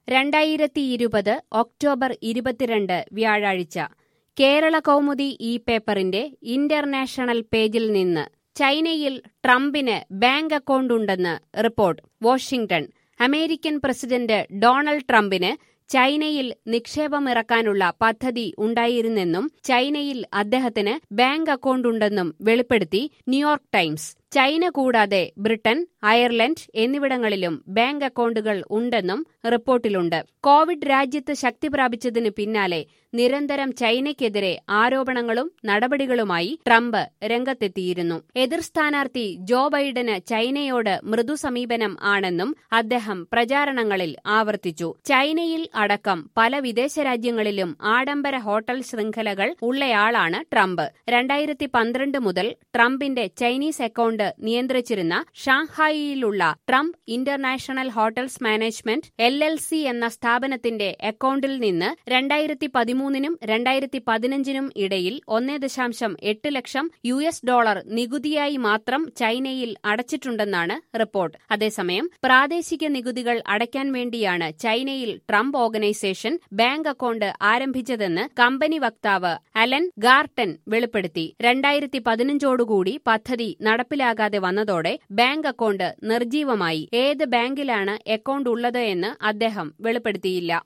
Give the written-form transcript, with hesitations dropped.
2020 October 22 വ്യാഴാഴ്ച കേരള കൗമുദി ഈ പേപ്പറിന്റെ ഇന്റർനാഷണൽ പേജിൽ നിന്ന് ചൈനയിൽ ട്രംപിന് ബാങ്ക് അക്കൗണ്ടുണ്ടെന്ന് report. Washington. American president Donald ട്രംപിന് ചൈനയിൽ നിക്ഷേപമിറക്കാനുള്ള പദ്ധതി ഉണ്ടായിരുന്നെന്നും ചൈനയിൽ അദ്ദേഹത്തിന് ബാങ്ക് അക്കൗണ്ടുണ്ടെന്നും വെളിപ്പെടുത്തി ന്യൂയോർക്ക് ടൈംസ്. ചൈന കൂടാതെ ബ്രിട്ടൻ, അയർലൻഡ് എന്നിവിടങ്ങളിലും ബാങ്ക് അക്കൗണ്ടുകൾ ഉണ്ടെന്നും റിപ്പോർട്ടിലുണ്ട്. കോവിഡ് രാജ്യത്ത് ശക്തി പ്രാപിച്ചതിന് പിന്നാലെ നിരന്തരം ചൈനയ്ക്കെതിരെ ആരോപണങ്ങളും നടപടികളുമായി ട്രംപ് രംഗത്തെത്തിയിരുന്നു. എതിർ സ്ഥാനാർത്ഥി ജോ ബൈഡന് ചൈനയോട് മൃദു സമീപനം ആണെന്നും അദ്ദേഹം പ്രചാരണങ്ങളിൽ ആവർത്തിച്ചു. ചൈനയിൽ അടക്കം പല വിദേശ രാജ്യങ്ങളിലും ആഡംബര ഹോട്ടൽ ശൃംഖലകൾ ഉള്ളയാളാണ് ട്രംപ്. 2012 മുതൽ ട്രംപിന്റെ ചൈനീസ് അക്കൗണ്ട് നിയന്ത്രിച്ചിരുന്ന ഷാങ്ഹായിയിലുള്ള Trump international hotels management LLC എന്ന സ്ഥാപനത്തിന്റെ അക്കൗണ്ടിൽ നിന്ന് 2013നും 2015നും ഇടയിൽ 1.8 ലക്ഷം $US നികുതിയായി മാത്രം ചൈനയിൽ അടച്ചിട്ടുണ്ടെന്നാണ് റിപ്പോർട്ട്. അതേസമയം പ്രാദേശിക നികുതികൾ അടയ്ക്കാൻ വേണ്ടിയാണ് ചൈനയിൽ ട്രംപ് ഓർഗനൈസേഷൻ ബാങ്ക് അക്കൗണ്ട് ആരംഭിച്ചതെന്ന് കമ്പനി വക്താവ് അലൻ ഗാർട്ടൻ വെളിപ്പെടുത്തി. 2015ഓടുകൂടി പദ്ധതി നടപ്പിലാകാതെ വന്നതോടെ ബാങ്ക് അക്കൗണ്ട് നിർജീവമായി. ഏത് ബാങ്കിലാണ് അക്കൗണ്ട് ഉള്ളത് എന്ന് അദ്ദേഹം വെളിപ്പെടുത്തിയില്ല.